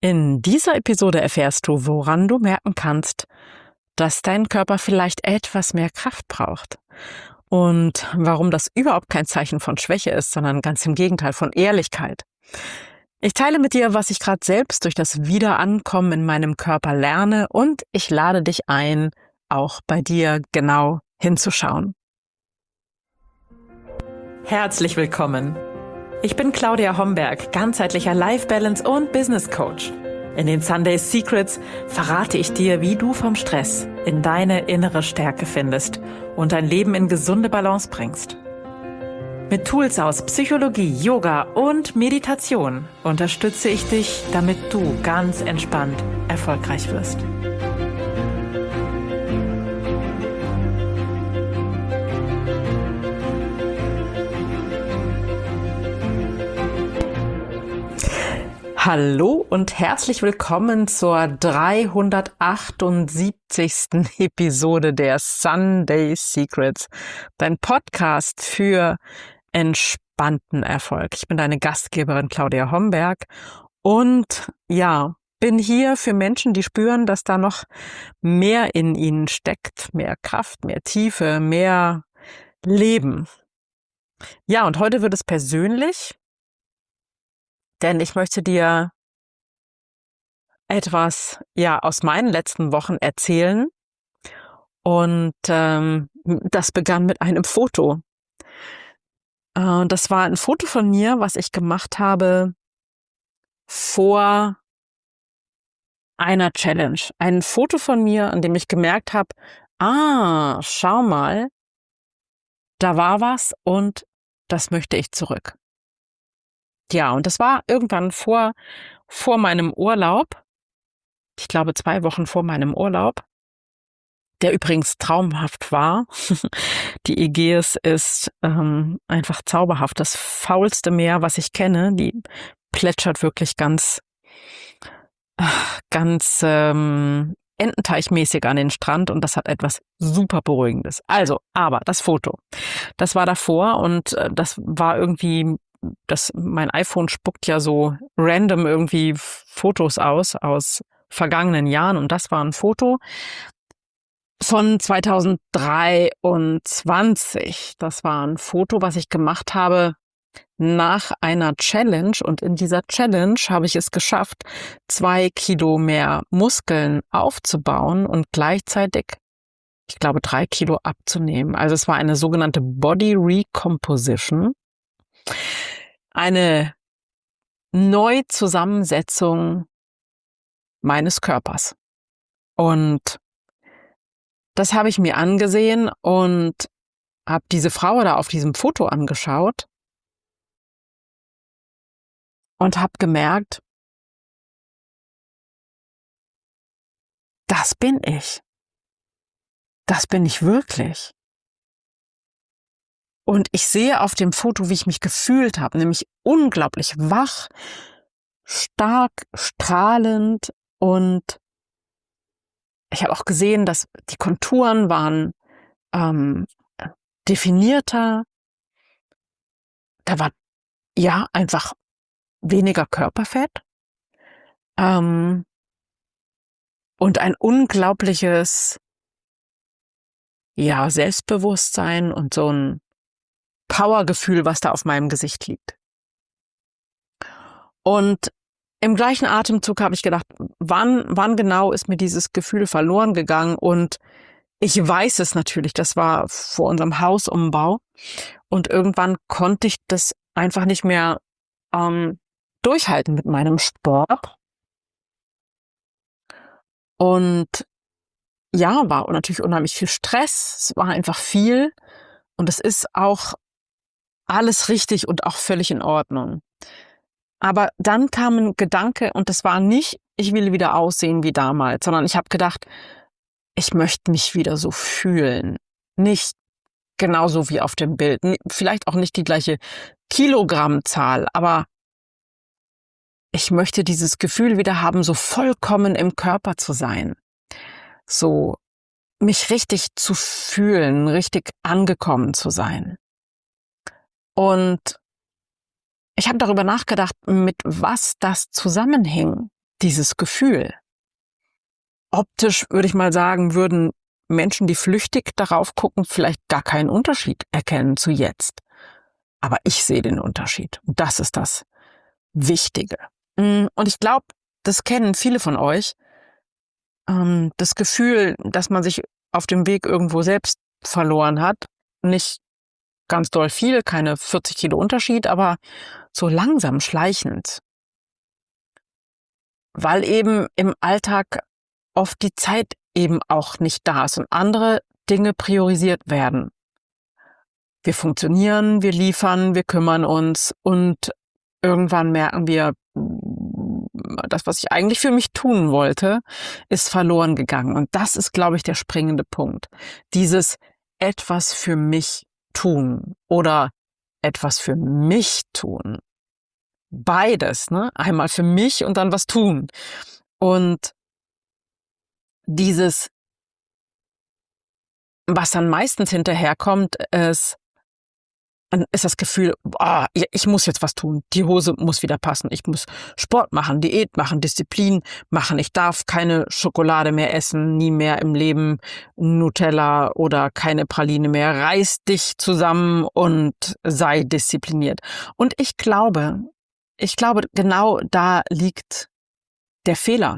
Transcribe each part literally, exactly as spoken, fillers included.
In dieser Episode erfährst du, woran du merken kannst, dass dein Körper vielleicht etwas mehr Kraft braucht und warum das überhaupt kein Zeichen von Schwäche ist, sondern ganz im Gegenteil von Ehrlichkeit. Ich teile mit dir, was ich gerade selbst durch das Wiederankommen in meinem Körper lerne, und ich lade dich ein, auch bei dir genau hinzuschauen. Herzlich willkommen. Ich bin Claudia Homberg, ganzheitlicher Life Balance und Business Coach. In den Sunday Secrets verrate ich dir, wie du vom Stress in deine innere Stärke findest und dein Leben in gesunde Balance bringst. Mit Tools aus Psychologie, Yoga und Meditation unterstütze ich dich, damit du ganz entspannt erfolgreich wirst. Hallo und herzlich willkommen zur dreihundertachtundsiebzigsten Episode der Sunday Secrets, dein Podcast für entspannten Erfolg. Ich bin deine Gastgeberin Claudia Homberg und ja, bin hier für Menschen, die spüren, dass da noch mehr in ihnen steckt, mehr Kraft, mehr Tiefe, mehr Leben. Ja, und heute wird es persönlich, denn ich möchte dir etwas ja aus meinen letzten Wochen erzählen. Und ähm, das begann mit einem Foto. Äh, das war ein Foto von mir, was ich gemacht habe vor einer Challenge. Ein Foto von mir, an dem ich gemerkt habe, ah, schau mal, da war was und das möchte ich zurück. Ja, und das war irgendwann vor, vor meinem Urlaub. Ich glaube, zwei Wochen vor meinem Urlaub, der übrigens traumhaft war. Die Ägäis ist ähm, einfach zauberhaft. Das faulste Meer, was ich kenne. Die plätschert wirklich ganz, ganz ähm, ententeichmäßig an den Strand, und das hat etwas super Beruhigendes. Also, aber das Foto, das war davor, und äh, das war irgendwie... Das, mein iPhone spuckt ja so random irgendwie Fotos aus, aus vergangenen Jahren. Und das war ein Foto von zweitausenddreiundzwanzig. Das war ein Foto, was ich gemacht habe nach einer Challenge. Und in dieser Challenge habe ich es geschafft, zwei Kilo mehr Muskeln aufzubauen und gleichzeitig, ich glaube, drei Kilo abzunehmen. Also es war eine sogenannte Body Recomposition. Eine Neuzusammensetzung meines Körpers. Und das habe ich mir angesehen und habe diese Frau da auf diesem Foto angeschaut und habe gemerkt, das bin ich. Das bin ich wirklich. Und ich sehe auf dem Foto, wie ich mich gefühlt habe, nämlich unglaublich wach, stark, strahlend, und ich habe auch gesehen, dass die Konturen waren ähm, definierter. Da war ja einfach weniger Körperfett ähm, und ein unglaubliches ja Selbstbewusstsein und so ein Powergefühl, was da auf meinem Gesicht liegt. Und im gleichen Atemzug habe ich gedacht, wann, wann genau ist mir dieses Gefühl verloren gegangen? Und ich weiß es natürlich, das war vor unserem Hausumbau. Und irgendwann konnte ich das einfach nicht mehr ähm, durchhalten mit meinem Sport. Und ja, war natürlich unheimlich viel Stress. Es war einfach viel. Und es ist auch alles richtig und auch völlig in Ordnung. Aber dann kam ein Gedanke, und das war nicht, ich will wieder aussehen wie damals, sondern ich habe gedacht, ich möchte mich wieder so fühlen. Nicht genauso wie auf dem Bild. Vielleicht auch nicht die gleiche Kilogrammzahl, aber ich möchte dieses Gefühl wieder haben, so vollkommen im Körper zu sein. So mich richtig zu fühlen, richtig angekommen zu sein. Und ich habe darüber nachgedacht, mit was das zusammenhing, dieses Gefühl. Optisch würde ich mal sagen, würden Menschen, die flüchtig darauf gucken, vielleicht gar keinen Unterschied erkennen zu jetzt. Aber ich sehe den Unterschied. Und das ist das Wichtige. Und ich glaube, das kennen viele von euch. Das Gefühl, dass man sich auf dem Weg irgendwo selbst verloren hat. Nicht ganz doll viel, keine vierzig Kilo Unterschied, aber so langsam schleichend. Weil eben im Alltag oft die Zeit eben auch nicht da ist und andere Dinge priorisiert werden. Wir funktionieren, wir liefern, wir kümmern uns und irgendwann merken wir, das, was ich eigentlich für mich tun wollte, ist verloren gegangen. Und das ist, glaube ich, der springende Punkt. Dieses etwas für mich tun oder etwas für mich tun. Beides, ne? Einmal für mich und dann was tun. Und dieses, was dann meistens hinterherkommt, ist, ist das Gefühl, oh, ich muss jetzt was tun. Die Hose muss wieder passen. Ich muss Sport machen, Diät machen, Disziplin machen. Ich darf keine Schokolade mehr essen, nie mehr im Leben Nutella oder keine Praline mehr. Reiß dich zusammen und sei diszipliniert. Und ich glaube, ich glaube, genau da liegt der Fehler.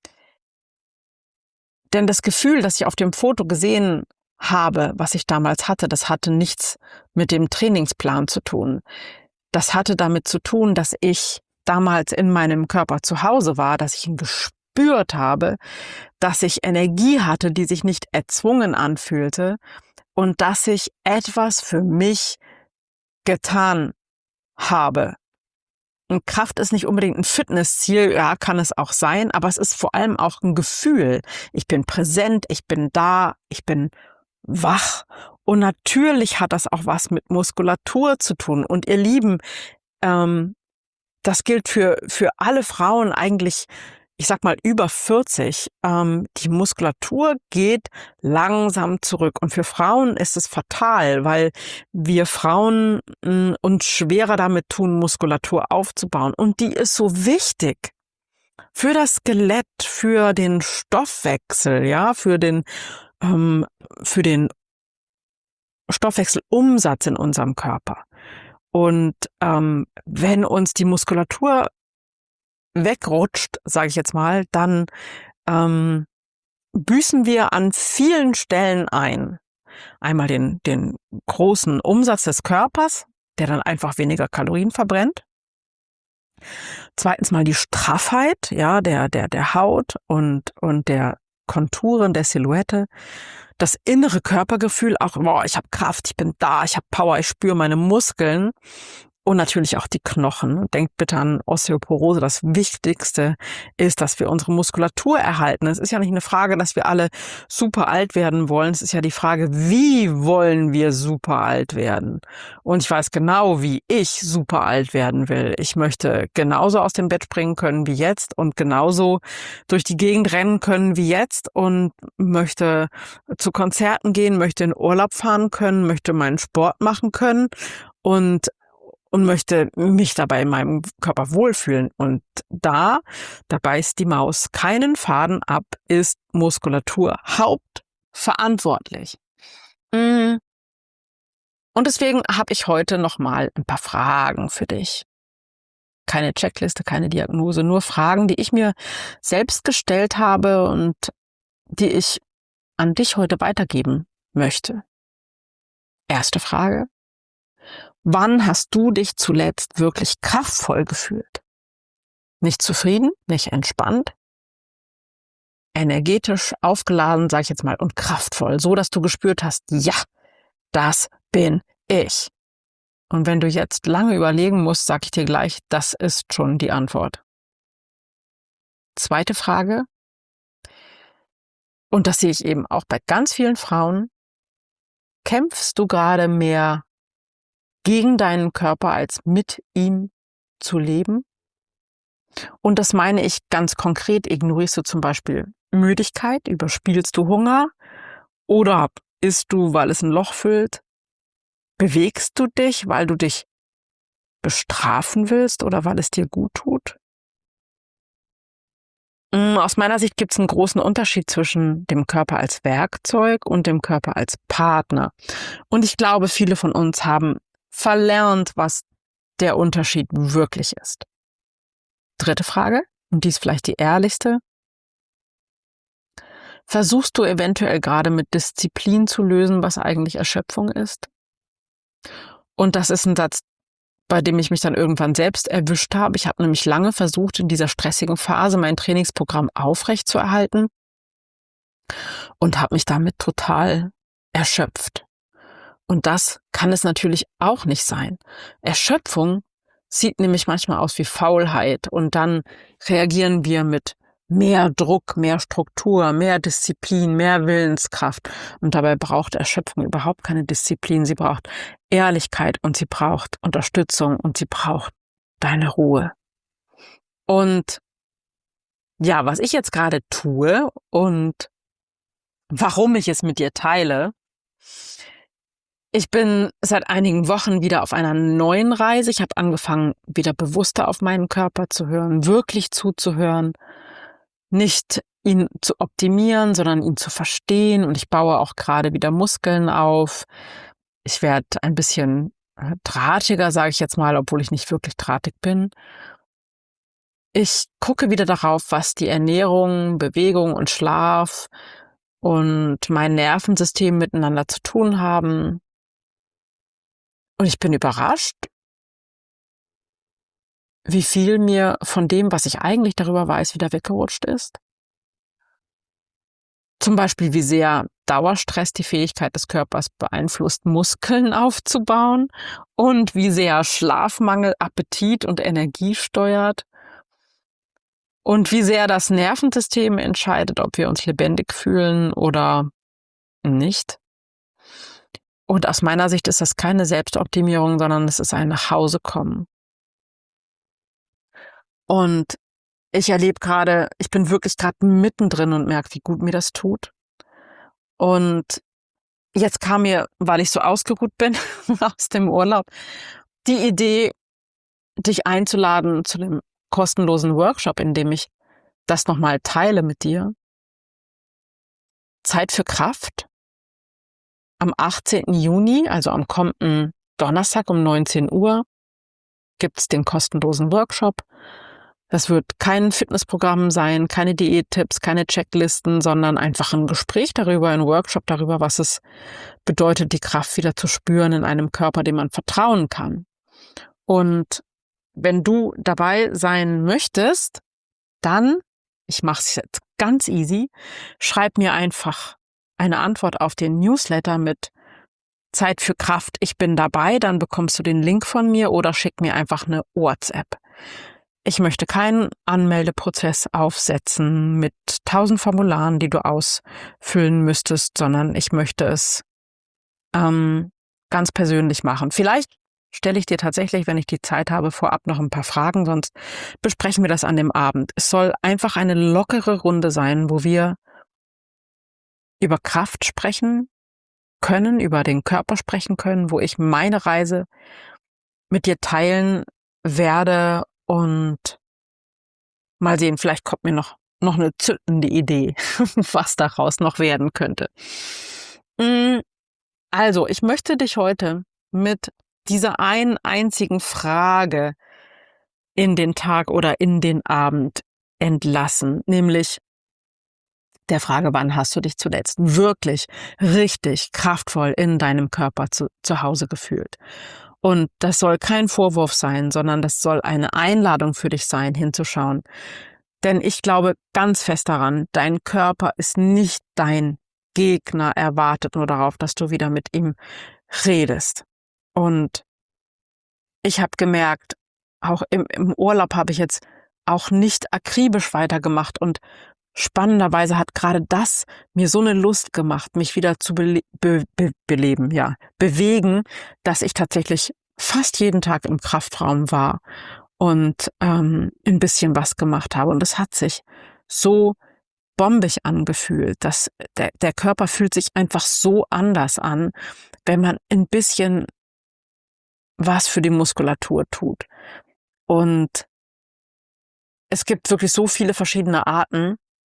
Denn das Gefühl, das ich auf dem Foto gesehen habe, was ich damals hatte, das hatte nichts mit dem Trainingsplan zu tun. Das hatte damit zu tun, dass ich damals in meinem Körper zu Hause war, dass ich ihn gespürt habe, dass ich Energie hatte, die sich nicht erzwungen anfühlte und dass ich etwas für mich getan habe. Und Kraft ist nicht unbedingt ein Fitnessziel, ja, kann es auch sein, aber es ist vor allem auch ein Gefühl. Ich bin präsent, ich bin da, ich bin wach. Und natürlich hat das auch was mit Muskulatur zu tun. Und ihr Lieben, ähm, das gilt für, für alle Frauen eigentlich, ich sag mal, über vierzig. Ähm, die Muskulatur geht langsam zurück. Und für Frauen ist es fatal, weil wir Frauen mh, uns schwerer damit tun, Muskulatur aufzubauen. Und die ist so wichtig für das Skelett, für den Stoffwechsel, ja, für den, ähm, für den Stoffwechselumsatz in unserem Körper. Und ähm, wenn uns die Muskulatur wegrutscht, sage ich jetzt mal, dann ähm, büßen wir an vielen Stellen ein. Einmal den, den großen Umsatz des Körpers, der dann einfach weniger Kalorien verbrennt. Zweitens mal die Straffheit, ja, der, der, der Haut und, und der Konturen der Silhouette. Das innere Körpergefühl, auch, boah, ich habe Kraft, ich bin da, ich habe Power, ich spüre meine Muskeln. Und natürlich auch die Knochen. Denkt bitte an Osteoporose. Das Wichtigste ist, dass wir unsere Muskulatur erhalten. Es ist ja nicht eine Frage, dass wir alle super alt werden wollen. Es ist ja die Frage, wie wollen wir super alt werden? Und ich weiß genau, wie ich super alt werden will. Ich möchte genauso aus dem Bett springen können wie jetzt und genauso durch die Gegend rennen können wie jetzt und möchte zu Konzerten gehen, möchte in Urlaub fahren können, möchte meinen Sport machen können und und möchte mich dabei in meinem Körper wohlfühlen. Und da, da beißt die Maus keinen Faden ab, ist Muskulatur hauptverantwortlich. Und deswegen habe ich heute nochmal ein paar Fragen für dich. Keine Checkliste, keine Diagnose, nur Fragen, die ich mir selbst gestellt habe und die ich an dich heute weitergeben möchte. Erste Frage. Wann hast du dich zuletzt wirklich kraftvoll gefühlt? Nicht zufrieden, nicht entspannt, energetisch aufgeladen, sage ich jetzt mal, und kraftvoll, so dass du gespürt hast, ja, das bin ich. Und wenn du jetzt lange überlegen musst, sage ich dir gleich, das ist schon die Antwort. Zweite Frage, und das sehe ich eben auch bei ganz vielen Frauen, kämpfst du gerade mehr gegen deinen Körper, als mit ihm zu leben? Und das meine ich ganz konkret. Ignorierst du zum Beispiel Müdigkeit? Überspielst du Hunger? Oder isst du, weil es ein Loch füllt? Bewegst du dich, weil du dich bestrafen willst oder weil es dir gut tut? Aus meiner Sicht gibt es einen großen Unterschied zwischen dem Körper als Werkzeug und dem Körper als Partner. Und ich glaube, viele von uns haben verlernt, was der Unterschied wirklich ist. Dritte Frage, und die ist vielleicht die ehrlichste. Versuchst du eventuell gerade mit Disziplin zu lösen, was eigentlich Erschöpfung ist? Und das ist ein Satz, bei dem ich mich dann irgendwann selbst erwischt habe. Ich habe nämlich lange versucht, in dieser stressigen Phase mein Trainingsprogramm aufrechtzuerhalten und habe mich damit total erschöpft. Und das kann es natürlich auch nicht sein. Erschöpfung sieht nämlich manchmal aus wie Faulheit und dann reagieren wir mit mehr Druck, mehr Struktur, mehr Disziplin, mehr Willenskraft. Und dabei braucht Erschöpfung überhaupt keine Disziplin. Sie braucht Ehrlichkeit und sie braucht Unterstützung und sie braucht deine Ruhe. Und ja, was ich jetzt gerade tue und warum ich es mit dir teile: Ich bin seit einigen Wochen wieder auf einer neuen Reise. Ich habe angefangen, wieder bewusster auf meinen Körper zu hören, wirklich zuzuhören, nicht ihn zu optimieren, sondern ihn zu verstehen. Und ich baue auch gerade wieder Muskeln auf. Ich werde ein bisschen drahtiger, sage ich jetzt mal, obwohl ich nicht wirklich drahtig bin. Ich gucke wieder darauf, was die Ernährung, Bewegung und Schlaf und mein Nervensystem miteinander zu tun haben. Und ich bin überrascht, wie viel mir von dem, was ich eigentlich darüber weiß, wieder weggerutscht ist. Zum Beispiel, wie sehr Dauerstress die Fähigkeit des Körpers beeinflusst, Muskeln aufzubauen und wie sehr Schlafmangel Appetit und Energie steuert und wie sehr das Nervensystem entscheidet, ob wir uns lebendig fühlen oder nicht. Und aus meiner Sicht ist das keine Selbstoptimierung, sondern es ist ein Nachhausekommen. Und ich erlebe gerade, ich bin wirklich gerade mittendrin und merke, wie gut mir das tut. Und jetzt kam mir, weil ich so ausgeruht bin aus dem Urlaub, die Idee, dich einzuladen zu dem kostenlosen Workshop, in dem ich das nochmal teile mit dir. Zeit für Kraft. Am achtzehnten Juni, also am kommenden Donnerstag um neunzehn Uhr, gibt es den kostenlosen Workshop. Das wird kein Fitnessprogramm sein, keine Diättipps, keine Checklisten, sondern einfach ein Gespräch darüber, ein Workshop darüber, was es bedeutet, die Kraft wieder zu spüren in einem Körper, dem man vertrauen kann. Und wenn du dabei sein möchtest, dann, ich mache es jetzt ganz easy, schreib mir einfach eine Antwort auf den Newsletter mit Zeit für Kraft, ich bin dabei, dann bekommst du den Link von mir oder schick mir einfach eine WhatsApp. Ich möchte keinen Anmeldeprozess aufsetzen mit tausend Formularen, die du ausfüllen müsstest, sondern ich möchte es ähm, ganz persönlich machen. Vielleicht stelle ich dir tatsächlich, wenn ich die Zeit habe, vorab noch ein paar Fragen, sonst besprechen wir das an dem Abend. Es soll einfach eine lockere Runde sein, wo wir über Kraft sprechen können, über den Körper sprechen können, wo ich meine Reise mit dir teilen werde und mal sehen, vielleicht kommt mir noch, noch eine zündende Idee, was daraus noch werden könnte. Also, ich möchte dich heute mit dieser einen einzigen Frage in den Tag oder in den Abend entlassen, nämlich der Frage, wann hast du dich zuletzt wirklich richtig kraftvoll in deinem Körper zu, zu Hause gefühlt? Und das soll kein Vorwurf sein, sondern das soll eine Einladung für dich sein, hinzuschauen. Denn ich glaube ganz fest daran, dein Körper ist nicht dein Gegner, er wartet nur darauf, dass du wieder mit ihm redest. Und ich habe gemerkt, auch im, im Urlaub habe ich jetzt auch nicht akribisch weitergemacht und spannenderweise hat gerade das mir so eine Lust gemacht, mich wieder zu bele be be beleben, ja, bewegen, dass ich tatsächlich fast jeden Tag im Kraftraum war und ähm, ein bisschen was gemacht habe. Und es hat sich so bombig angefühlt, dass der, der Körper fühlt sich einfach so anders an, wenn man ein bisschen was für die Muskulatur tut. Und es gibt wirklich so viele verschiedene Arten,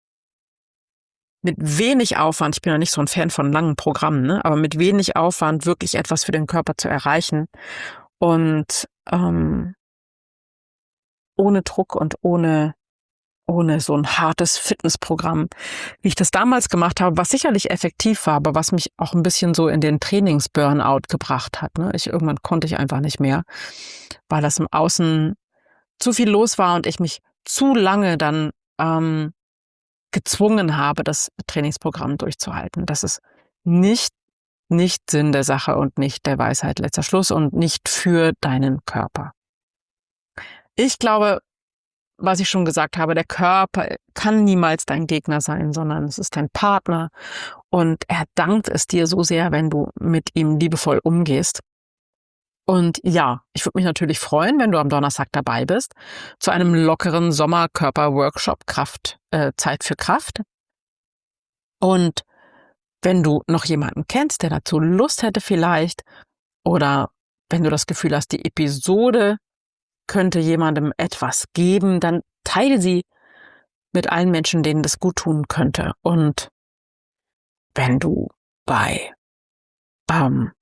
mit wenig Aufwand, ich bin ja nicht so ein Fan von langen Programmen, ne, aber mit wenig Aufwand wirklich etwas für den Körper zu erreichen und ähm, ohne Druck und ohne ohne so ein hartes Fitnessprogramm, wie ich das damals gemacht habe, was sicherlich effektiv war, aber was mich auch ein bisschen so in den Trainings-Burnout gebracht hat. Ne? Ich, irgendwann konnte ich einfach nicht mehr, weil das im Außen zu viel los war und ich mich zu lange dann ähm, gezwungen habe, das Trainingsprogramm durchzuhalten. Das ist nicht, nicht Sinn der Sache und nicht der Weisheit letzter Schluss und nicht für deinen Körper. Ich glaube, was ich schon gesagt habe, der Körper kann niemals dein Gegner sein, sondern es ist dein Partner und er dankt es dir so sehr, wenn du mit ihm liebevoll umgehst. Und ja, ich würde mich natürlich freuen, wenn du am Donnerstag dabei bist, zu einem lockeren Sommerkörper-Workshop Kraft, äh, Zeit für Kraft. Und wenn du noch jemanden kennst, der dazu Lust hätte vielleicht, oder wenn du das Gefühl hast, die Episode könnte jemandem etwas geben, dann teile sie mit allen Menschen, denen das gut tun könnte. Und wenn du bei ähm,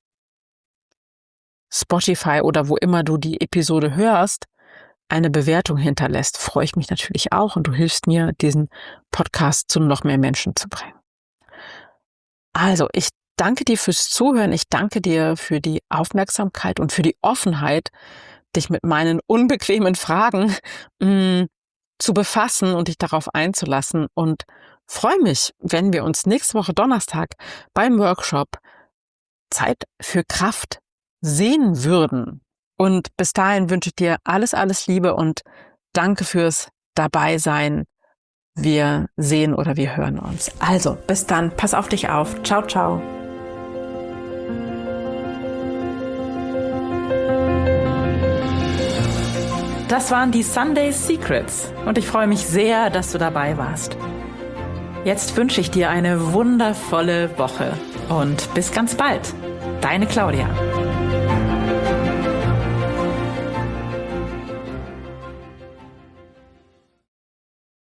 Spotify oder wo immer du die Episode hörst, eine Bewertung hinterlässt, freue ich mich natürlich auch und du hilfst mir, diesen Podcast zu noch mehr Menschen zu bringen. Also, ich danke dir fürs Zuhören, ich danke dir für die Aufmerksamkeit und für die Offenheit, dich mit meinen unbequemen Fragen mh, zu befassen und dich darauf einzulassen und freue mich, wenn wir uns nächste Woche Donnerstag beim Workshop Zeit für Kraft sehen würden. Und bis dahin wünsche ich dir alles, alles Liebe und danke fürs Dabeisein. Wir sehen oder wir hören uns. Also, bis dann, pass auf dich auf. Ciao, ciao. Das waren die Sunday Secrets und ich freue mich sehr, dass du dabei warst. Jetzt wünsche ich dir eine wundervolle Woche und bis ganz bald. Deine Claudia.